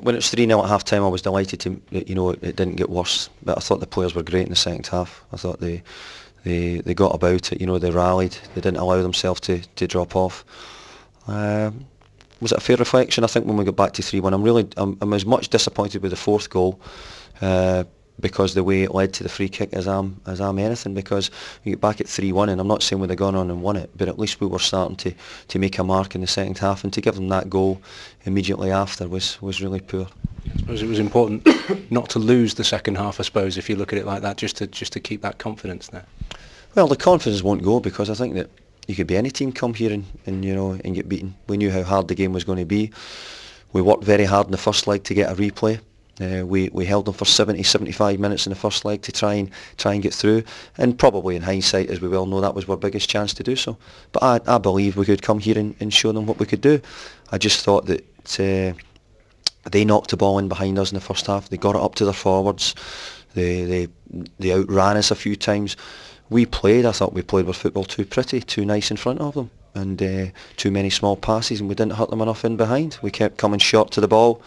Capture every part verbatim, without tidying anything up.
when it was three nil at half time, I was delighted to, that, you know, it, it didn't get worse. But I thought the players were great in the second half. I thought they they they got about it. You know, they rallied. They didn't allow themselves to to drop off. Um, was it a fair reflection? I think when we got back to three one, I'm really I'm, I'm as much disappointed with the fourth goal. Uh, because the way it led to the free kick as I'm as I'm anything, because you get back at three one, and I'm not saying we'd have gone on and won it, but at least we were starting to, to make a mark in the second half, and to give them that goal immediately after was, was really poor. I suppose it was important not to lose the second half, I suppose, if you look at it like that, just to just to keep that confidence there. Well, the confidence won't go, because I think that you could be any team come here and, and you know and get beaten. We knew how hard the game was going to be. We worked very hard in the first leg to get a replay. Uh, we we held them for seventy, seventy-five minutes in the first leg to try and try and get through, and probably in hindsight, as we well know, that was our biggest chance to do so. But I, I believe we could come here and, and show them what we could do. I just thought that uh, they knocked the ball in behind us in the first half. They got it up to their forwards. They they they outran us a few times. We played. I thought we played our football too pretty, too nice in front of them, and uh, too many small passes, and we didn't hurt them enough in behind. We kept coming short to the ball.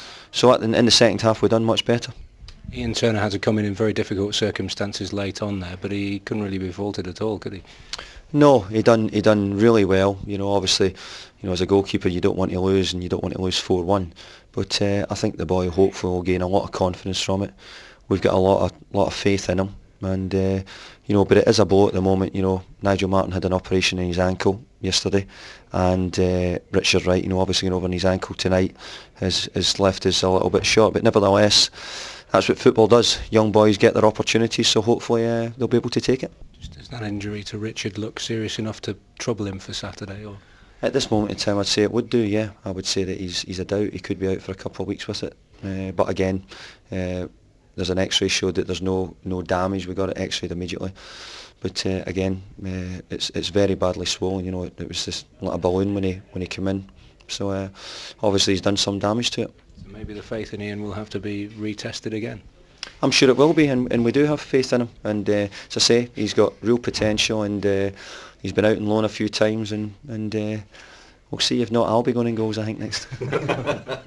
So at the, in the second half, we done much better. Ian Turner had to come in in very difficult circumstances late on there, but he couldn't really be faulted at all, could he? No, he done he done really well. You know, obviously, you know, as a goalkeeper, you don't want to lose, and you don't want to lose four one. But uh, I think the boy hopefully will gain a lot of confidence from it. We've got a lot of lot of faith in him, and uh, you know, but it is a blow at the moment. You know, Nigel Martyn had an operation in his ankle yesterday, and uh, Richard Wright, you know, obviously going over on his ankle tonight, has has left us a little bit short. But nevertheless, that's what football does. Young boys get their opportunities, so hopefully uh, they'll be able to take it. Does that injury to Richard look serious enough to trouble him for Saturday? Or at this moment in time, I'd say it would do. Yeah, I would say that he's he's a doubt. He could be out for a couple of weeks with it. Uh, but again, uh, there's an X-ray showed that there's no no damage. We got it X-rayed immediately. But uh, again, uh, it's it's very badly swollen. You know, it, it was just like a balloon when he when he came in. So uh, obviously he's done some damage to it. So maybe the faith in Ian will have to be retested again. I'm sure it will be, and, and we do have faith in him. And uh, as I say, he's got real potential, and uh, he's been out on loan a few times, and and uh, we'll see. If not, I'll be going in goals, I think, next.